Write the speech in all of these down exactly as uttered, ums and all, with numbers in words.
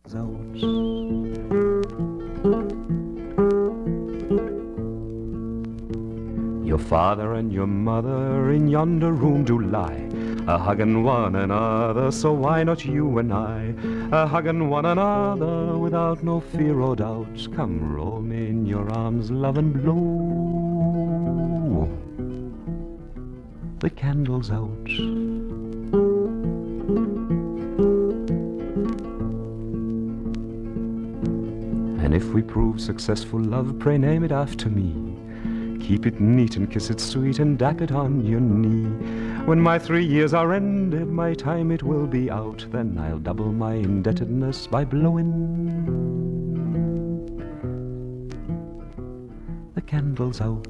Out. Your father and your mother in yonder room do lie, a huggin' one another, so why not you and I, a huggin' one another without no fear or doubt. Come roll me in your arms, love, and blow the candles out. And if we prove successful, love, pray name it after me. Keep it neat and kiss it sweet and dap it on your knee. When my three years are ended, my time it will be out. Then I'll double my indebtedness by blowing the candles out.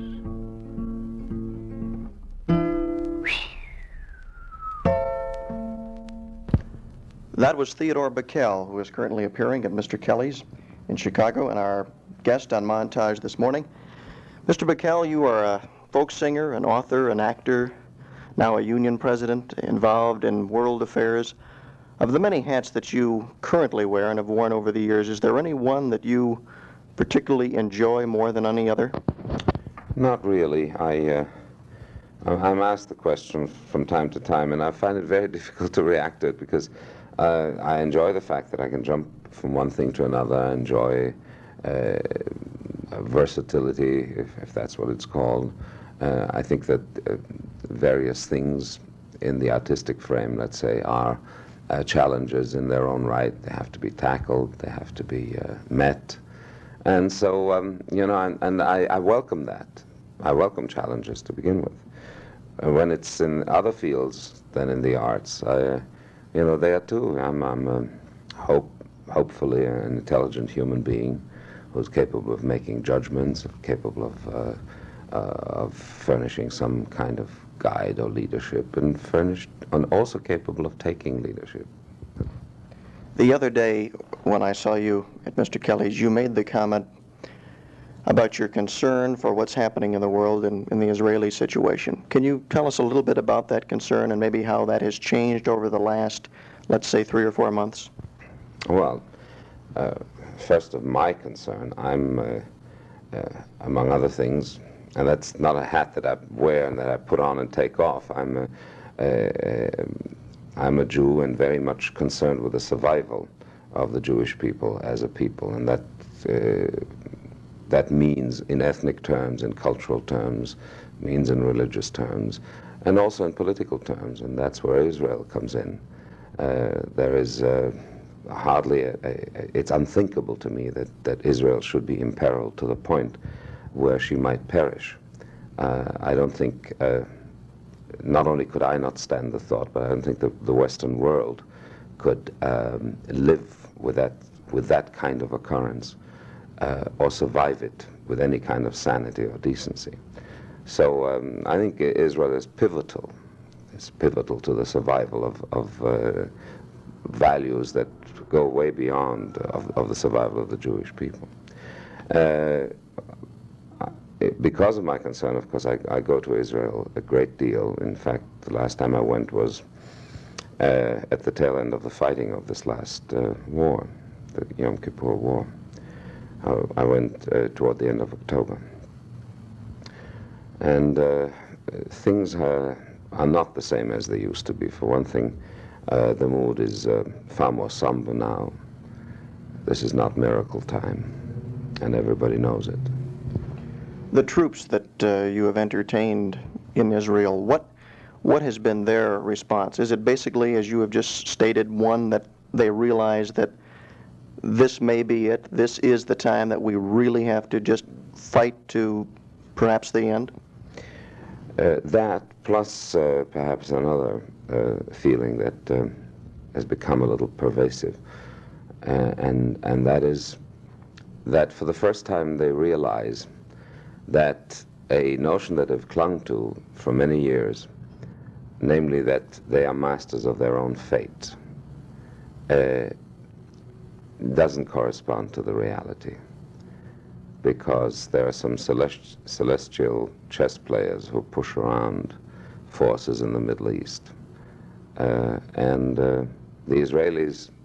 That was Theodore Bikel, who is currently appearing at Mister Kelly's in Chicago, and our guest on Montage this morning. Mister Bikel, you are a folk singer, an author, an actor, now a union president, involved in world affairs. Of the many hats that you currently wear and have worn over the years, is there any one that you particularly enjoy more than any other? Not really. I, uh, I'm asked the question from time to time, and I find it very difficult to react to it because uh, I enjoy the fact that I can jump from one thing to another. I enjoy uh, versatility, if, if that's what it's called. Uh, I think that uh, various things in the artistic frame, let's say, are uh, challenges in their own right. They have to be tackled, they have to be uh, met. And so, um, you know, and, and I, I welcome that. I welcome challenges to begin with. Uh, when it's in other fields than in the arts, I, you know, there too, I'm, I'm uh, hope, hopefully an intelligent human being who's capable of making judgments, capable of, uh, uh, of furnishing some kind of guide or leadership, and furnished, and also capable of taking leadership. The other day, when I saw you at Mister Kelly's, you made the comment about your concern for what's happening in the world and in the Israeli situation. Can you tell us a little bit about that concern and maybe how that has changed over the last, let's say, three or four months? Well, uh, first of my concern, I'm, uh, uh, among other things, and that's not a hat that I wear and that I put on and take off. I'm a, a, a, I'm a Jew and very much concerned with the survival of the Jewish people as a people, and that uh, that means in ethnic terms, in cultural terms, means in religious terms, and also in political terms, and that's where Israel comes in. Uh, there is uh, hardly, a, a, it's unthinkable to me that, that Israel should be imperiled to the point where she might perish. Uh, I don't think, uh, not only could I not stand the thought, but I don't think the, the Western world could um, live with that, with that kind of occurrence. Uh, or survive it with any kind of sanity or decency. So um, I think Israel is pivotal. It's pivotal to the survival of, of uh, values that go way beyond of, of the survival of the Jewish people. Uh, because of my concern, of course, I, I go to Israel a great deal. In fact, the last time I went was uh, at the tail end of the fighting of this last uh, war, the Yom Kippur War. I went uh, toward the end of October. And uh, things are, are not the same as they used to be. For one thing, uh, the mood is uh, far more somber now. This is not miracle time, and everybody knows it. The troops that uh, you have entertained in Israel, what, what has been their response? Is it basically, as you have just stated, one that they realize that this may be it, this is the time that we really have to just fight to perhaps the end? Uh, that, plus uh, perhaps another uh, feeling that um, has become a little pervasive, uh, and, and that is that for the first time they realize that a notion that they've clung to for many years, namely that they are masters of their own fate, uh, doesn't correspond to the reality, because there are some celest- celestial chess players who push around forces in the Middle East. Uh, and uh, the Israelis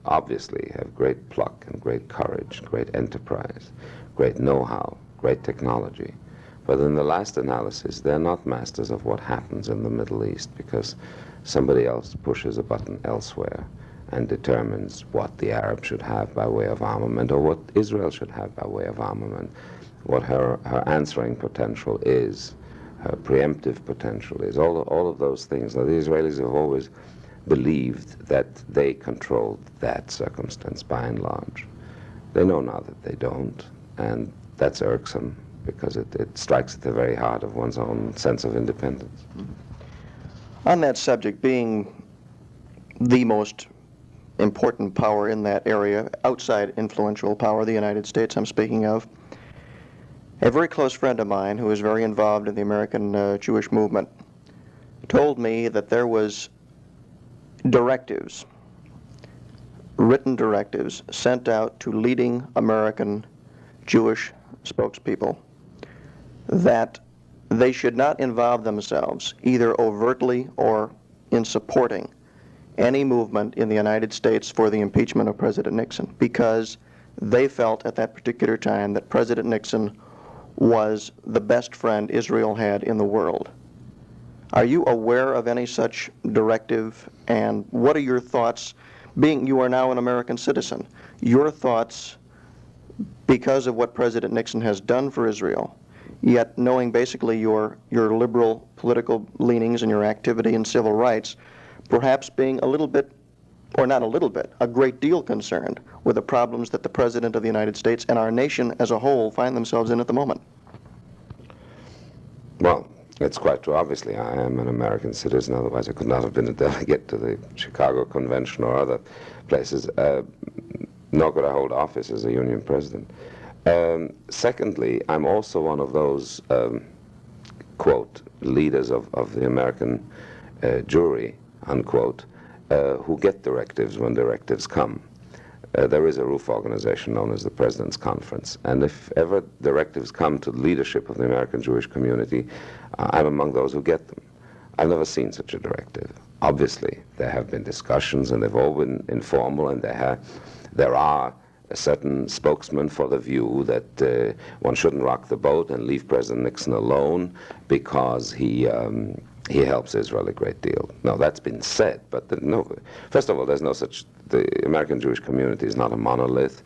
obviously have great pluck and great courage, great enterprise, great know-how, great technology. But in the last analysis, they're not masters of what happens in the Middle East, because somebody else pushes a button elsewhere and determines what the Arabs should have by way of armament, or what Israel should have by way of armament, what her, her answering potential is, her preemptive potential is, all, all of those things. Now, the Israelis have always believed that they controlled that circumstance by and large. They know now that they don't, and that's irksome, because it, it strikes at the very heart of one's own sense of independence. On that subject, being the most important power in that area, outside influential power, the United States I'm speaking of, a very close friend of mine who is very involved in the American uh, Jewish movement told me that there was directives, written directives, sent out to leading American Jewish spokespeople that they should not involve themselves, either overtly or in supporting any movement in the United States for the impeachment of President Nixon, because they felt at that particular time that President Nixon was the best friend Israel had in the world. Are you aware of any such directive, and what are your thoughts, being you are now an American citizen, your thoughts because of what President Nixon has done for Israel, yet knowing basically your, your liberal political leanings and your activity in civil rights, perhaps being a little bit, or not a little bit, a great deal concerned with the problems that the President of the United States and our nation as a whole find themselves in at the moment? Well, it's quite true. Obviously, I am an American citizen, otherwise I could not have been a delegate to the Chicago Convention or other places, uh, nor could I hold office as a union president. Um, secondly, I'm also one of those, um, quote, leaders of, of the American uh, jury, unquote, uh, who get directives when directives come. Uh, there is a roof organization known as the President's Conference, and if ever directives come to the leadership of the American Jewish community, uh, I'm among those who get them. I've never seen such a directive. Obviously, there have been discussions, and they've all been informal, and there, have, there are a certain spokesman for the view that uh, one shouldn't rock the boat and leave President Nixon alone because he um, he helps Israel a great deal. No, that's been said, but the, no. First of all, there's no such. The American Jewish community is not a monolith.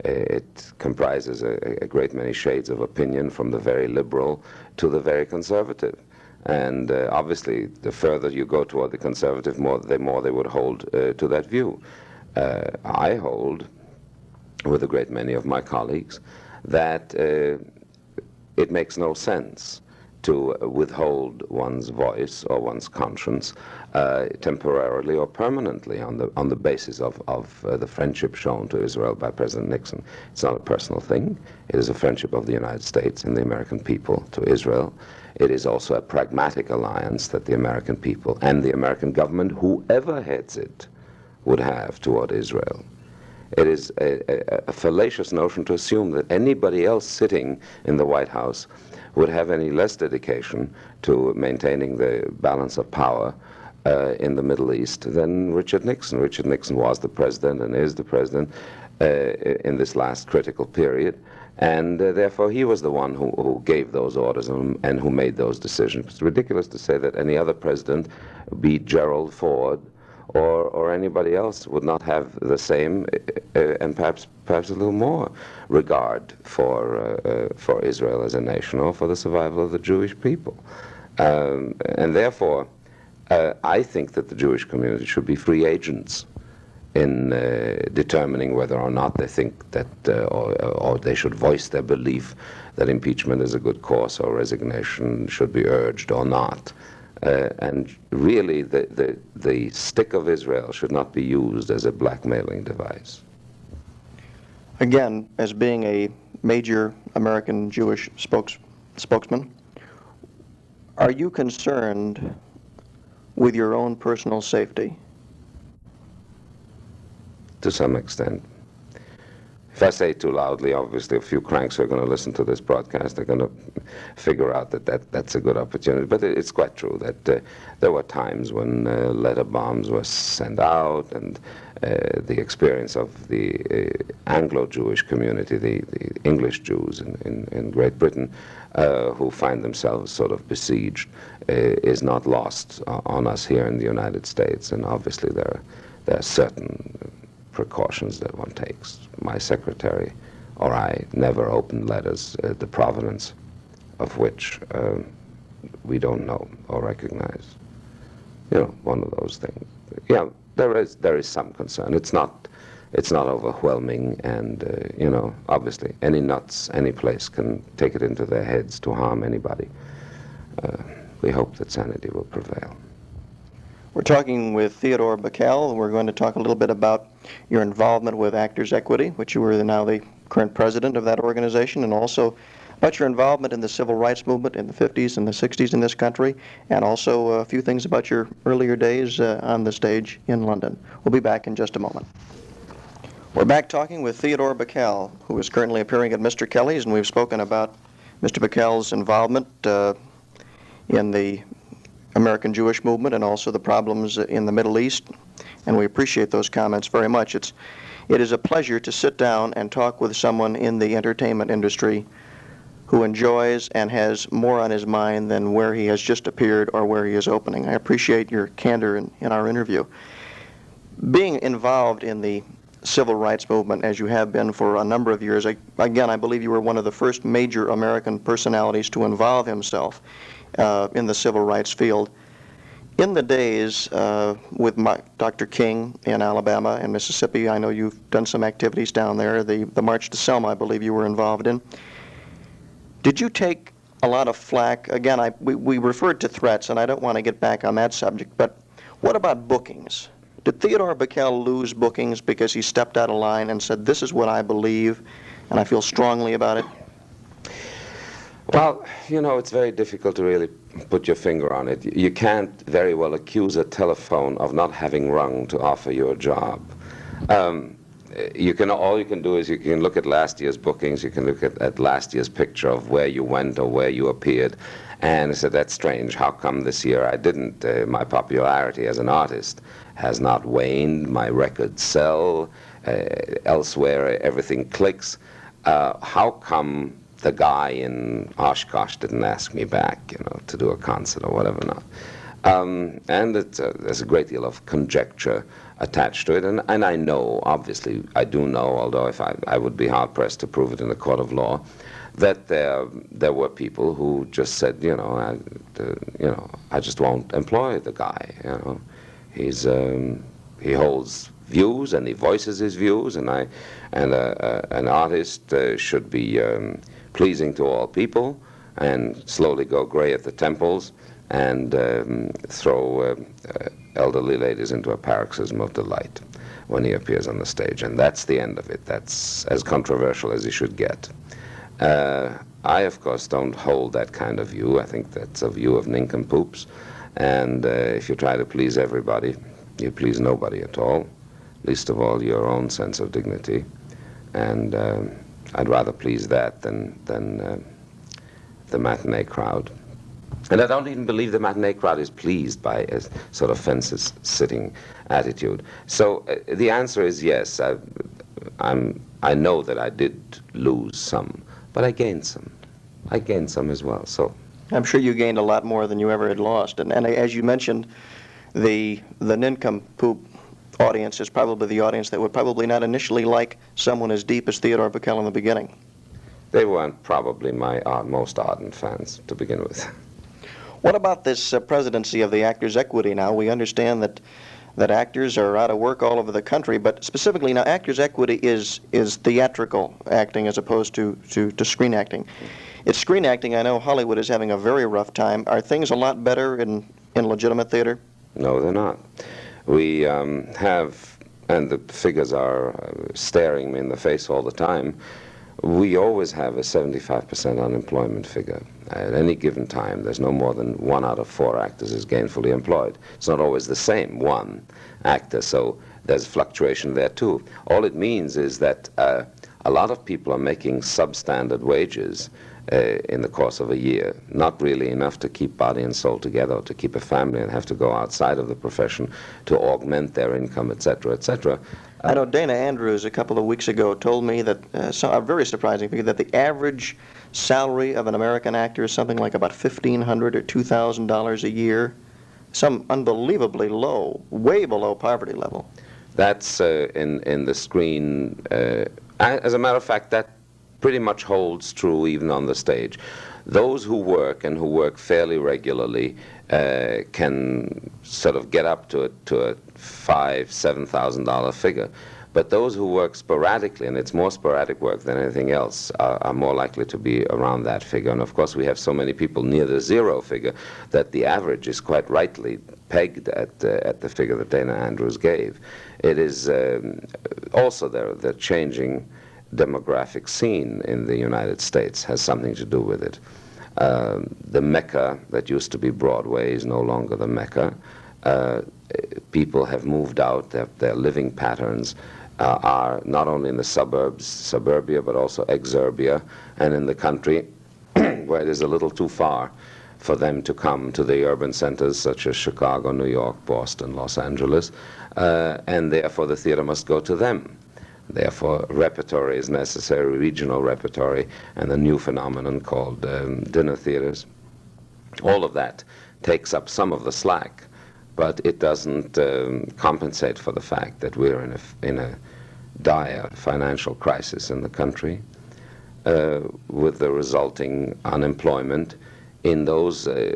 It comprises a, a great many shades of opinion, from the very liberal to the very conservative. And uh, obviously, the further you go toward the conservative, more the more they would hold uh, to that view. Uh, I hold, with a great many of my colleagues, that uh, it makes no sense to withhold one's voice or one's conscience uh, temporarily or permanently on the on the basis of, of uh, the friendship shown to Israel by President Nixon. It's not a personal thing. It is a friendship of the United States and the American people to Israel. It is also a pragmatic alliance that the American people and the American government, whoever heads it, would have toward Israel. It is a, a, a fallacious notion to assume that anybody else sitting in the White House would have any less dedication to maintaining the balance of power uh, in the Middle East than Richard Nixon. Richard Nixon was the president and is the president uh, in this last critical period, and uh, therefore he was the one who, who gave those orders and, and who made those decisions. It's ridiculous to say that any other president, be Gerald Ford or or anybody else, would not have the same uh, and perhaps perhaps a little more regard for uh, uh, for Israel as a nation, or for the survival of the Jewish people. Um, and therefore, uh, I think that the Jewish community should be free agents in uh, determining whether or not they think that, uh, or, or they should voice their belief that impeachment is a good course, or resignation should be urged or not. Uh, and really, the, the, the stick of Israel should not be used as a blackmailing device. Again, as being a major American Jewish spokes, spokesman, are you concerned with your own personal safety? To some extent. if I say it too loudly, obviously a few cranks who are going to listen to this broadcast are going to figure out that, that that's a good opportunity. But it, it's quite true that uh, there were times when uh, letter bombs were sent out, and uh, the experience of the uh, Anglo-Jewish community, the, the English Jews in, in, in Great Britain, uh, who find themselves sort of besieged, uh, is not lost uh, on us here in the United States. And obviously there are, there are certain precautions that one takes. My secretary or I never opened letters, uh, the provenance of which uh, we don't know or recognize. You know, one of those things. Yeah, there is there is some concern. It's not it's not overwhelming, and uh, you know, obviously, any nuts, any place can take it into their heads to harm anybody. Uh, we hope that sanity will prevail. We're talking with Theodore Bikel, and we're going to talk a little bit about your involvement with Actors Equity, which you are now the current president of that organization, and also about your involvement in the civil rights movement in the fifties and the sixties in this country, and also a few things about your earlier days uh, on the stage in London. We'll be back in just a moment. We're back talking with Theodore Bikel, who is currently appearing at Mister Kelly's, and we've spoken about Mister Bikel's involvement uh, in the American Jewish movement and also the problems in the Middle East, and we appreciate those comments very much. It's, it is a pleasure to sit down and talk with someone in the entertainment industry who enjoys and has more on his mind than where he has just appeared or where he is opening. I appreciate your candor in, in our interview. Being involved in the civil rights movement, as you have been for a number of years, I, again, I believe you were one of the first major American personalities to involve himself uh, in the civil rights field. In the days uh, with my, Doctor King in Alabama and Mississippi, I know you've done some activities down there. The, the March to Selma, I believe you were involved in. Did you take a lot of flack? Again, I, we, we referred to threats, and I don't want to get back on that subject, but what about bookings? Did Theodore Bikel lose bookings because he stepped out of line and said, this is what I believe, and I feel strongly about it? Well, you know, it's very difficult to really put your finger on it. You can't very well accuse a telephone of not having rung to offer you a job. Um, You can, all you can do is you can look at last year's bookings, you can look at, at last year's picture of where you went or where you appeared, and say, that's strange, how come this year I didn't? Uh, my popularity as an artist has not waned, my records sell, uh, elsewhere everything clicks. Uh, how come the guy in Oshkosh didn't ask me back, you know, to do a concert or whatever not? Um, and it's, uh, there's a great deal of conjecture attached to it, and, and I know, obviously, I do know, although if I, I would be hard-pressed to prove it in a court of law, that there there were people who just said, you know, I, uh, you know, I just won't employ the guy. You know, he's um, he holds views and he voices his views, and I and uh, uh, an artist uh, should be um, pleasing to all people and slowly go gray at the temples and um, throw uh, uh, elderly ladies into a paroxysm of delight when he appears on the stage. And that's the end of it. That's as controversial as he should get. Uh, I, of course, don't hold that kind of view. I think that's a view of nincompoops. And uh, if you try to please everybody, you please nobody at all, least of all your own sense of dignity. And uh, I'd rather please that than, than uh, the matinee crowd. And I don't even believe the matinee crowd is pleased by a sort of fence-sitting attitude. So uh, the answer is yes. I, I'm, I know that I did lose some, but I gained some. I gained some as well. So I'm sure you gained a lot more than you ever had lost. And, and as you mentioned, the the nincompoop audience is probably the audience that would probably not initially like someone as deep as Theodore Bikel in the beginning. They weren't probably my uh, most ardent fans to begin with. What about this uh, presidency of the Actors Equity now? We understand that that actors are out of work all over the country, but specifically now Actors Equity is is theatrical acting as opposed to, to, to screen acting. It's screen acting. I know Hollywood is having a very rough time. Are things a lot better in, in legitimate theater? No, they're not. We um, have, and the figures are staring me in the face all the time, we always have a seventy-five percent unemployment figure. At any given time, there's no more than one out of four actors is gainfully employed. It's not always the same one actor, so there's fluctuation there too. All it means is that uh, A lot of people are making substandard wages uh, in the course of a year, not really enough to keep body and soul together, or to keep a family, and have to go outside of the profession to augment their income, et cetera, et cetera. I know Dana Andrews a couple of weeks ago told me that, uh, so, a very surprising figure, that the average salary of an American actor is something like about fifteen hundred dollars or two thousand dollars a year. Some unbelievably low, way below poverty level. That's uh, in, in the screen. Uh, as a matter of fact, that pretty much holds true even on the stage. Those who work and who work fairly regularly uh, can sort of get up to a, to a five, seven thousand dollar figure. But those who work sporadically, and it's more sporadic work than anything else, are, are more likely to be around that figure. And of course, we have so many people near the zero figure that the average is quite rightly pegged at uh, at the figure that Dana Andrews gave. It is um, also the the changing demographic scene in the United States has something to do with it. Um, the Mecca that used to be Broadway is no longer the Mecca. Uh, people have moved out. Their, their living patterns uh, are not only in the suburbs, suburbia, but also exurbia, and in the country where it is a little too far for them to come to the urban centers such as Chicago, New York, Boston, Los Angeles, uh, and therefore the theater must go to them. Therefore, repertory is necessary, regional repertory, and the new phenomenon called um, dinner theaters. All of that takes up some of the slack, but it doesn't um, compensate for the fact that we're in a, in a dire financial crisis in the country, uh, with the resulting unemployment in those uh,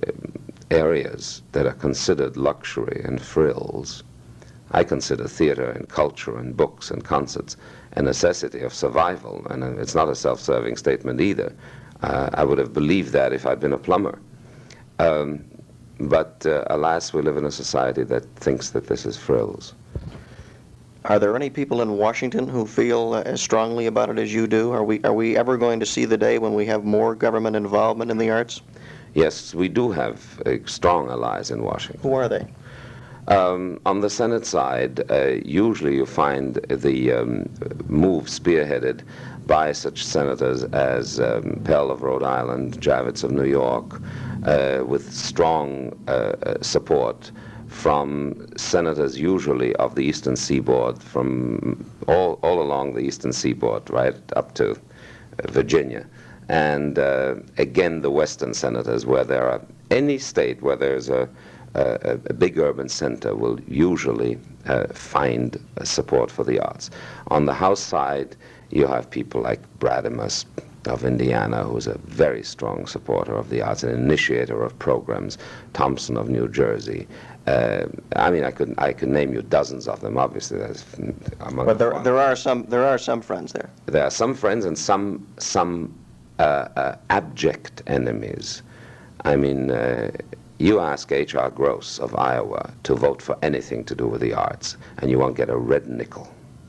areas that are considered luxury and frills. I consider theater and culture and books and concerts a necessity of survival, and it's not a self-serving statement either. Uh, I would have believed that if I'd been a plumber. Um, but uh, alas, we live in a society that thinks that this is frills. Are there any people in Washington who feel uh, as strongly about it as you do? Are we, are we ever going to see the day when we have more government involvement in the arts? Yes, we do have uh, strong allies in Washington. Who are they? Um, on the Senate side, uh, usually you find the um, move spearheaded by such senators as um, Pell of Rhode Island, Javits of New York, uh, with strong uh, support from senators usually of the Eastern Seaboard, from all, all along the Eastern Seaboard, right up to uh, Virginia. And uh, again, the Western senators, where there are any state where there's a Uh, a big urban center will usually uh, find uh, support for the arts. On the House side, you have people like Bradimus of Indiana, who's a very strong supporter of the arts, an initiator of programs, Thompson of New Jersey. Uh, I mean, I could I could name you dozens of them. Obviously, there's among but there the there are some there are some friends there. There are some friends and some some uh, uh, abject enemies. I mean. Uh, You ask H R Gross of Iowa to vote for anything to do with the arts, and you won't get a red nickel.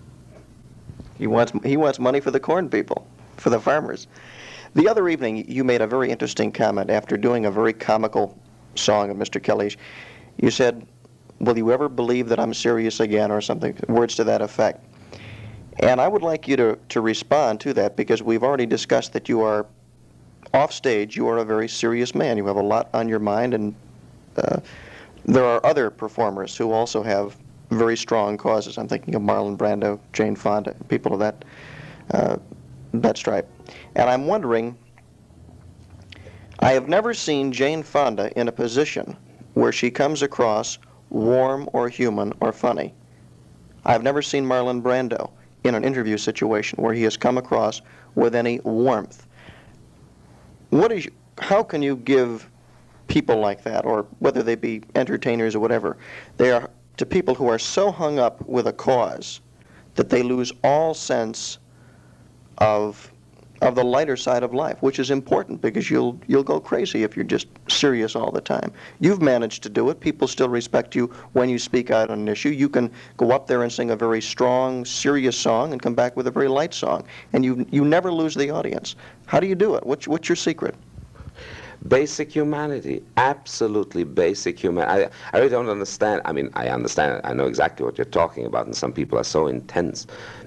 He wants he wants money for the corn people, for the farmers. The other evening, you made a very interesting comment after doing a very comical song of Mister Kelly's. You said, "Will you ever believe that I'm serious again?" or something, words to that effect. And I would like you to, to respond to that, because we've already discussed that you are off stage, you are a very serious man. You have a lot on your mind, and uh, there are other performers who also have very strong causes. I'm thinking of Marlon Brando, Jane Fonda, people of that uh, that stripe. And I'm wondering, I have never seen Jane Fonda in a position where she comes across warm or human or funny. I've never seen Marlon Brando in an interview situation where he has come across with any warmth. What is, how can you give people like that, or whether they be entertainers or whatever, they are to people who are so hung up with a cause that they lose all sense of of the lighter side of life, which is important, because you'll you'll go crazy if you're just serious all the time. You've managed to do it. People still respect you when you speak out on an issue. You can go up there and sing a very strong, serious song and come back with a very light song, and you you never lose the audience. How do you do it? What's what's your secret? Basic humanity, absolutely basic human. I, I really don't understand. I mean, I understand. I know exactly what you're talking about, and some people are so intense.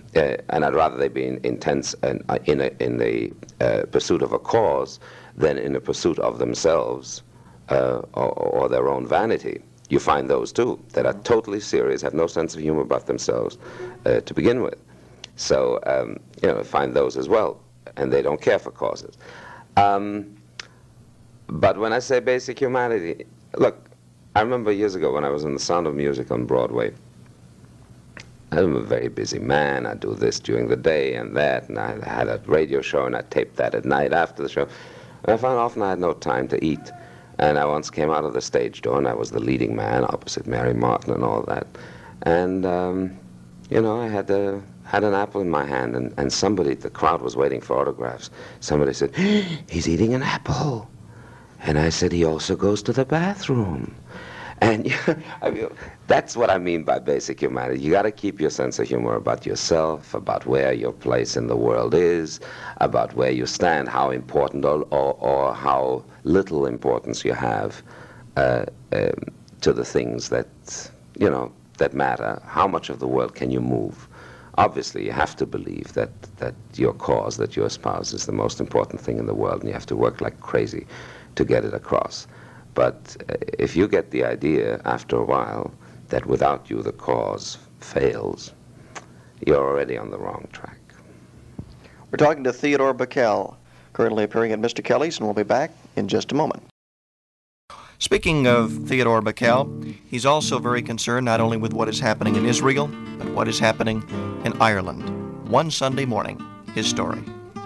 uh, and I'd rather they be in, intense and uh, in a, in the uh, pursuit of a cause than in a pursuit of themselves uh, or, or their own vanity. You find those too that are totally serious, have no sense of humor about themselves uh, to begin with. So um, you know, find those as well, and they don't care for causes. Um, but when I say basic humanity, look, I remember years ago when I was in The Sound of Music on Broadway. I'm a very busy man. I do this during the day and that, and I had a radio show, and I taped that at night after the show. And I found often I had no time to eat. And I once came out of the stage door, and I was the leading man opposite Mary Martin and all that. And, um, you know, I had a, had an apple in my hand, and, and somebody, the crowd was waiting for autographs. Somebody said, "He's eating an apple." And I said, "He also goes to the bathroom." And I mean, that's what I mean by basic humanity. You got to keep your sense of humor about yourself, about where your place in the world is, about where you stand, how important or, or, or how little importance you have uh, um, to the things that, you know, that matter. How much of the world can you move? Obviously, you have to believe that, that your cause, that you espouse, is the most important thing in the world, and you have to work like crazy to get it across. But uh, if you get the idea after a while that without you the cause fails, you're already on the wrong track. We're talking to Theodore Bikel, currently appearing at Mister Kelly's, and we'll be back in just a moment. Speaking of Theodore Bikel, he's also very concerned not only with what is happening in Israel, but what is happening in Ireland. One Sunday morning, his story.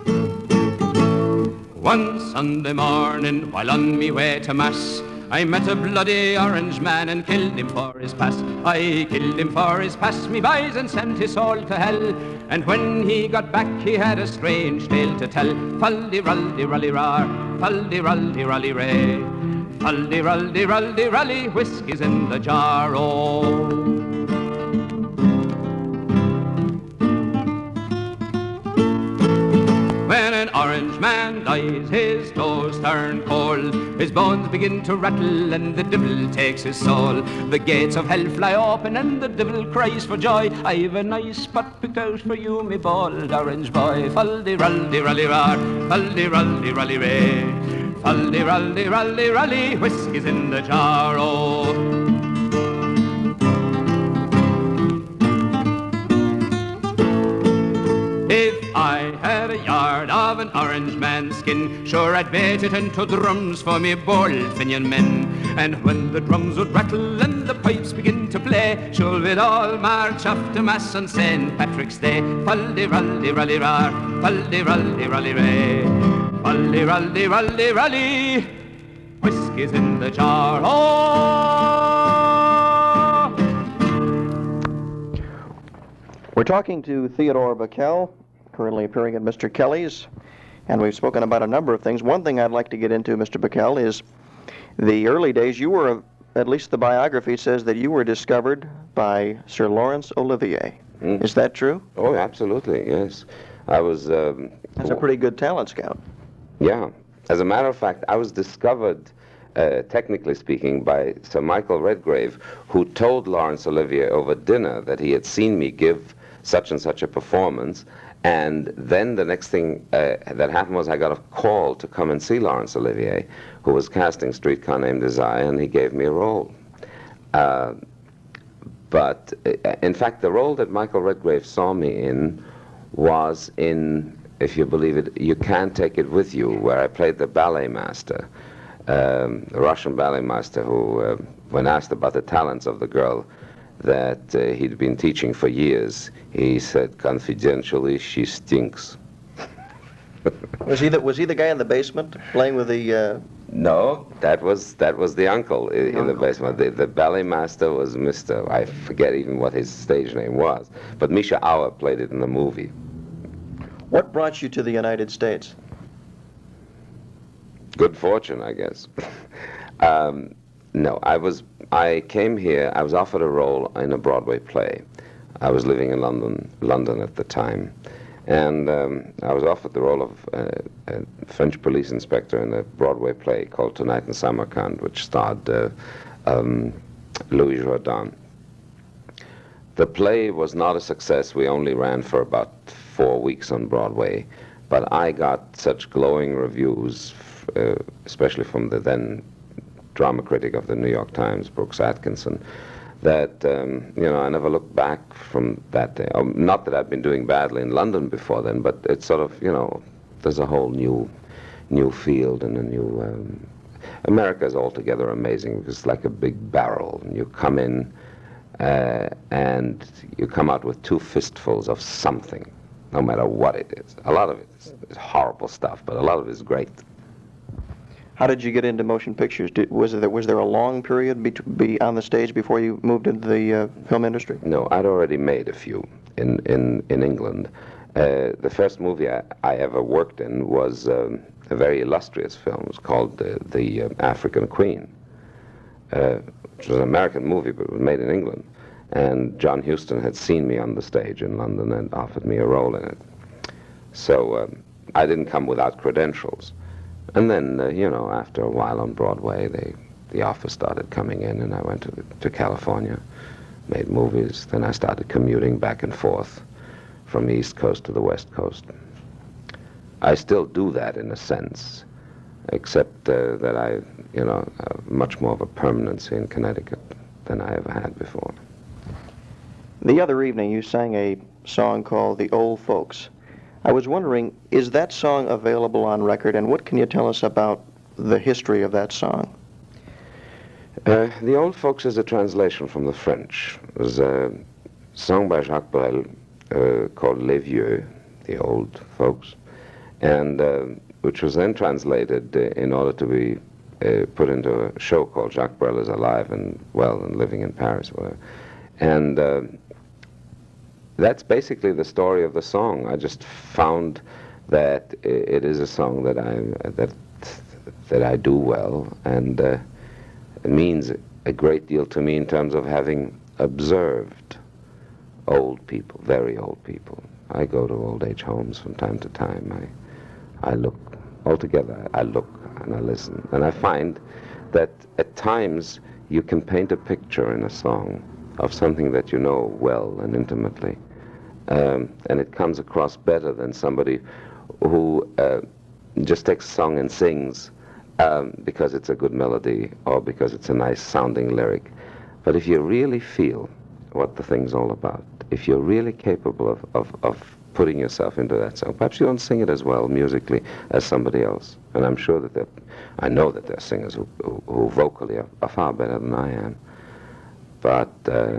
One Sunday morning, while on me way to Mass, I met a bloody orange man and killed him for his pass. I killed him for his pass, me boys, and sent his soul to hell. And when he got back, he had a strange tale to tell. Fal-de-rul-de-rully-rar, fal-de-rul-de-rully-ray. Fal-de-rul-de-rul-de-rully, whiskey's in the jar, oh. When an orange man dies, his toes turn cold, his bones begin to rattle, and the devil takes his soul. The gates of hell fly open, and the devil cries for joy. I've a nice spot picked out for you, me bold orange boy. Fal-de-rul-de-rully-rar, fal-de-rul-de-rully-ray. Fal-de-rul-de-rully-rully, whiskey's in the jar, oh. If I had a yard of an orange man's skin, sure I'd bait it into drums for me bold Finian men. And when the drums would rattle and the pipes begin to play, sure we'd all march off to Mass on Saint Patrick's Day. Fal-de-rul-de-rully-rar, fal-de-rul-de-rully-ray. Fal-de-rul-de-rully-rully, whiskey's in the jar, oh! We're talking to Theodore Bikel, currently appearing at Mister Kelly's, and we've spoken about a number of things. One thing I'd like to get into, Mister Bikel, is the early days. You were, at least the biography says that you were discovered by Sir Laurence Olivier. Mm. Is that true? Oh, absolutely, yes. I was... Um, That's a pretty good talent scout. Yeah. As a matter of fact, I was discovered, uh, technically speaking, by Sir Michael Redgrave, who told Laurence Olivier over dinner that he had seen me give such and such a performance. And then the next thing uh, that happened was I got a call to come and see Laurence Olivier, who was casting Streetcar Named Desire, and he gave me a role. Uh, but, uh, in fact, the role that Michael Redgrave saw me in was in, if you believe it, You Can't Take It With You, where I played the ballet master, um, the Russian ballet master who, uh, when asked about the talents of the girl that uh, he'd been teaching for years, he said confidentially, "She stinks." Was he the was he the guy in the basement playing with the? Uh... No, that was that was the uncle the in uncle. the basement. The, the ballet master was Mister I forget even what his stage name was, but Misha Auer played it in the movie. What brought you to the United States? Good fortune, I guess. um, no, I was. I came here. I was offered a role in a Broadway play. I was living in London, London at the time, and um, I was offered the role of uh, a French police inspector in a Broadway play called Tonight in Samarkand, which starred uh, um, Louis Jourdan. the play was not a success. We only ran for about four weeks on Broadway, but I got such glowing reviews, uh, especially from the then drama critic of the New York Times, Brooks Atkinson, that, um, you know, I never looked back from that day. Um, not that I've been doing badly in London before then, but it's sort of, you know, there's a whole new new field and a new... Um, America is altogether amazing because it's like a big barrel, and you come in uh, and you come out with two fistfuls of something, no matter what it is. A lot of it is, is horrible stuff, but a lot of it is great. How did you get into motion pictures? Did, was there was there a long period be, be on the stage before you moved into the uh, film industry? No, I'd already made a few in in in England. Uh, the first movie I, I ever worked in was um, a very illustrious film. It was called uh, The uh, African Queen, uh, which was an American movie, but it was made in England. And John Huston had seen me on the stage in London and offered me a role in it. So um, I didn't come without credentials. And then, uh, you know, after a while on Broadway, they, the offers started coming in, and I went to, to California, made movies. Then I started commuting back and forth from the East Coast to the West Coast. I still do that in a sense, except uh, that I, you know, have much more of a permanency in Connecticut than I ever had before. The other evening, you sang a song called The Old Folks. I was wondering, is that song available on record, and what can you tell us about the history of that song? Uh, the Old Folks is a translation from the French. It was a song by Jacques Brel uh, called Les Vieux, the Old Folks, and uh, which was then translated uh, in order to be uh, put into a show called Jacques Brel is Alive and Well and Living in Paris, whatever. And uh, that's basically the story of the song. I just found that it is a song that I that that I do well, and uh, it means a great deal to me in terms of having observed old people, very old people. I go to old age homes from time to time. I I look altogether. I look and I listen, and I find that at times you can paint a picture in a song of something that you know well and intimately, um, and it comes across better than somebody who uh, just takes a song and sings um, because it's a good melody or because it's a nice sounding lyric. But if you really feel what the thing's all about, if you're really capable of, of, of putting yourself into that song, perhaps you don't sing it as well musically as somebody else. And I'm sure that there, I know that there are singers who, who, who vocally are, are far better than I am. But uh,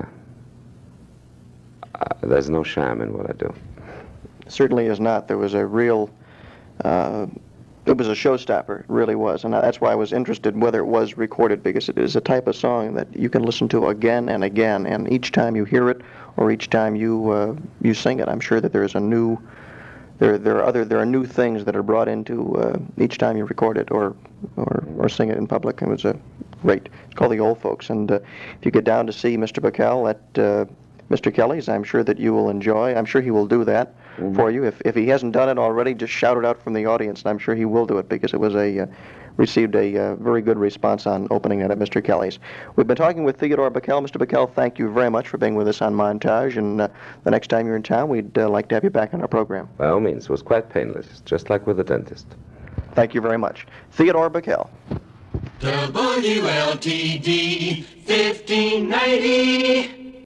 uh, there's no sham in what I do. Certainly is not. There was a real, uh, it was a showstopper, it really was. And that's why I was interested whether it was recorded, because it is a type of song that you can listen to again and again. And each time you hear it or each time you uh, you sing it, I'm sure that there is a new, there there are other there are new things that are brought into uh, each time you record it or or or sing it in public. It was a great. It's called The Old Folks. And uh, if you get down to see Mister Bacall at uh, Mister Kelly's, I'm sure that you will enjoy. I'm sure he will do that mm-hmm. for you. If if he hasn't done it already, just shout it out from the audience, and I'm sure he will do it, because it was a uh, received a uh, very good response on opening it at Mister Kelly's. We've been talking with Theodore Bacall. Mister Bacall, thank you very much for being with us on Montage, and uh, the next time you're in town, we'd uh, like to have you back on our program. By all means. It was quite painless, just like with the dentist. Thank you very much. Theodore Bacall. W L T D fifteen ninety